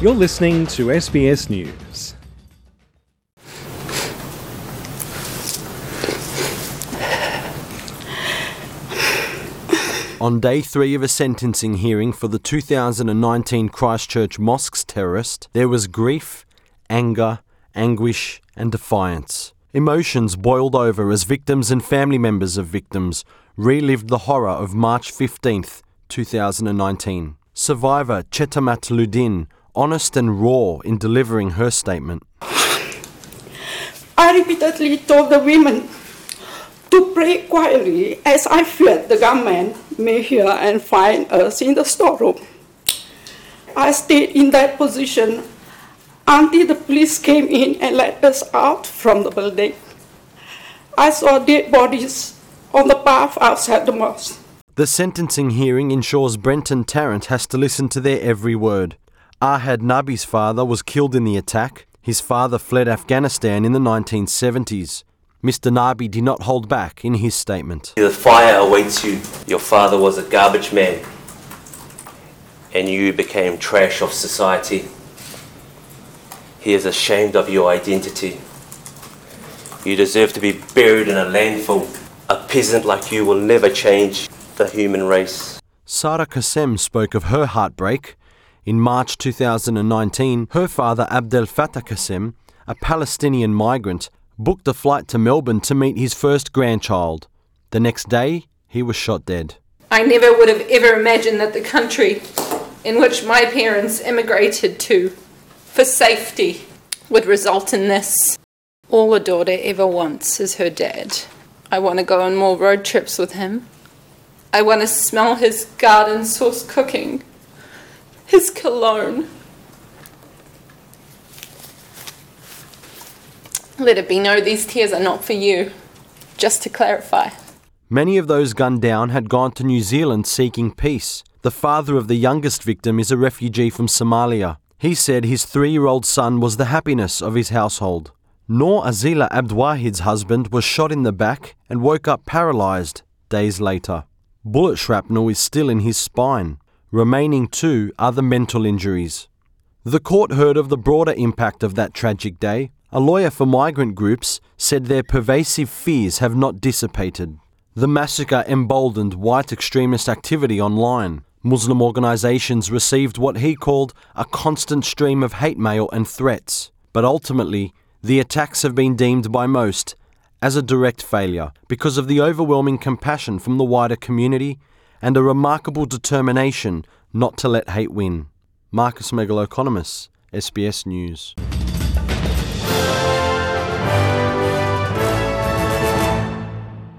You're listening to SBS News. On day 3 of a sentencing hearing for the 2019 Christchurch mosques terrorist, there was grief, anger, anguish and defiance. Emotions boiled over as victims and family members of victims relived the horror of March 15th, 2019. Survivor Chetamat Ludin, honest and raw in delivering her statement. I repeatedly told the women to pray quietly as I feared the gunmen may hear and find us in the storeroom. I stayed in that position until the police came in and let us out from the building. I saw dead bodies on the path outside the mosque. The sentencing hearing ensures Brenton Tarrant has to listen to their every word. Ahad Nabi's father was killed in the attack. His father fled Afghanistan in the 1970s. Mr. Nabi did not hold back in his statement. The fire awaits you. Your father was a garbage man, and you became trash of society. He is ashamed of your identity. You deserve to be buried in a landfill. A peasant like you will never change the human race. Sara Qasem spoke of her heartbreak. In March 2019, her father Abdel Fattah Qasem, a Palestinian migrant, booked a flight to Melbourne to meet his first grandchild. The next day, he was shot dead. I never would have ever imagined that the country in which my parents immigrated to for safety would result in this. All a daughter ever wants is her dad. I want to go on more road trips with him. I want to smell his garden source cooking, his cologne. Let it be known these tears are not for you, just to clarify. Many of those gunned down had gone to New Zealand seeking peace. The father of the youngest victim is a refugee from Somalia. He said his 3-year-old son was the happiness of his household. Noor Azila Abdwahid's husband was shot in the back and woke up paralysed days later. Bullet shrapnel is still in his spine. Remaining 2 are the mental injuries. The court heard of the broader impact of that tragic day. A lawyer for migrant groups said their pervasive fears have not dissipated. The massacre emboldened white extremist activity online. Muslim organisations received what he called a constant stream of hate mail and threats. But ultimately, the attacks have been deemed by most as a direct failure because of the overwhelming compassion from the wider community and a remarkable determination not to let hate win. Marcus Megalokonomos, SBS News.